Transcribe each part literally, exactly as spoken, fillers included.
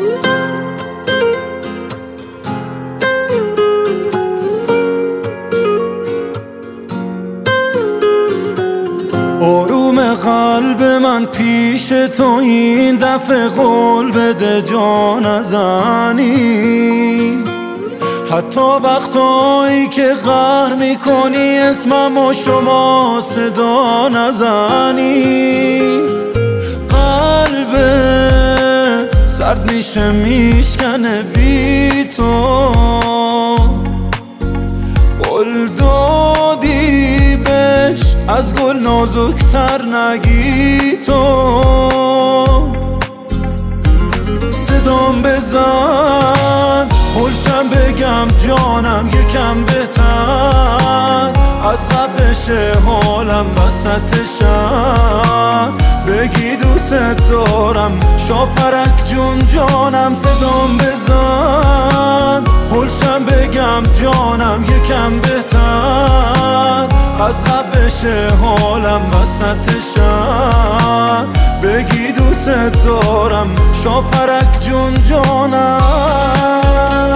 آروم قلب من پیش تو این دفعه قول بده جا نزنی، حتی وقتایی که قهر میکنی اسمم و شما صدا نزنی. قلب سرد میشه میشکنه بی تو، قول دادی بهش از گل نازکتر نگی تو. صدام بزن هلشم بگم جانم یکم بهتر، از قبل بشه حالم وسط شب بگی دوست دارم شاپرک جون جانم. صدام بزن هلشم بگم جانم یکم بهتر، از قبل بشه حالم وسط شب بگی دوست دارم شاپرک جون جانم.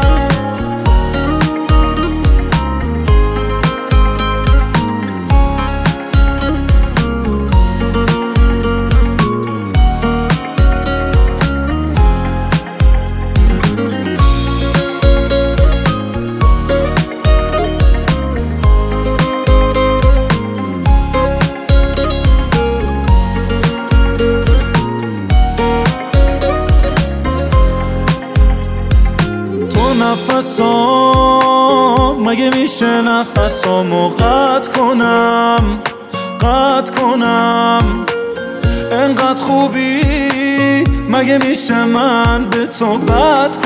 نفسام مگه میشه نفسامو قطع کنم قطع کنم؟ انقدر خوبی مگه میشه من به تو بد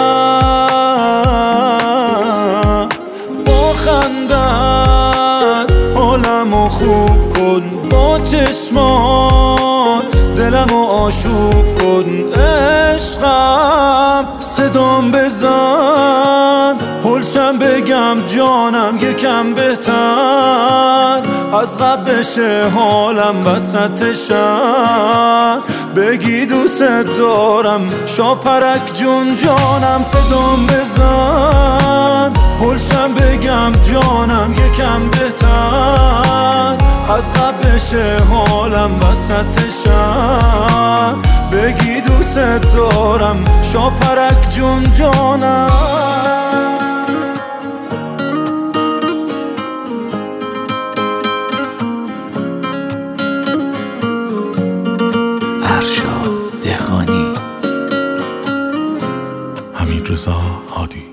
کنم؟ با خندت حالمو خوب کن، با چشمات دلمو آشوب کن عشقم. صدام بزن هلشم بگم جانم یکم بهتر، از قبل بشه حالم وسط شب بگی دوست دارم شاپرک جون جانم. صدام بزن هلشم بگم جانم یکم بهتر، از قبل بشه حالم وسط شب بگی دوست دارم شاپرک جون جانم. ارشاد دهقانی. حمیدرضا هادی.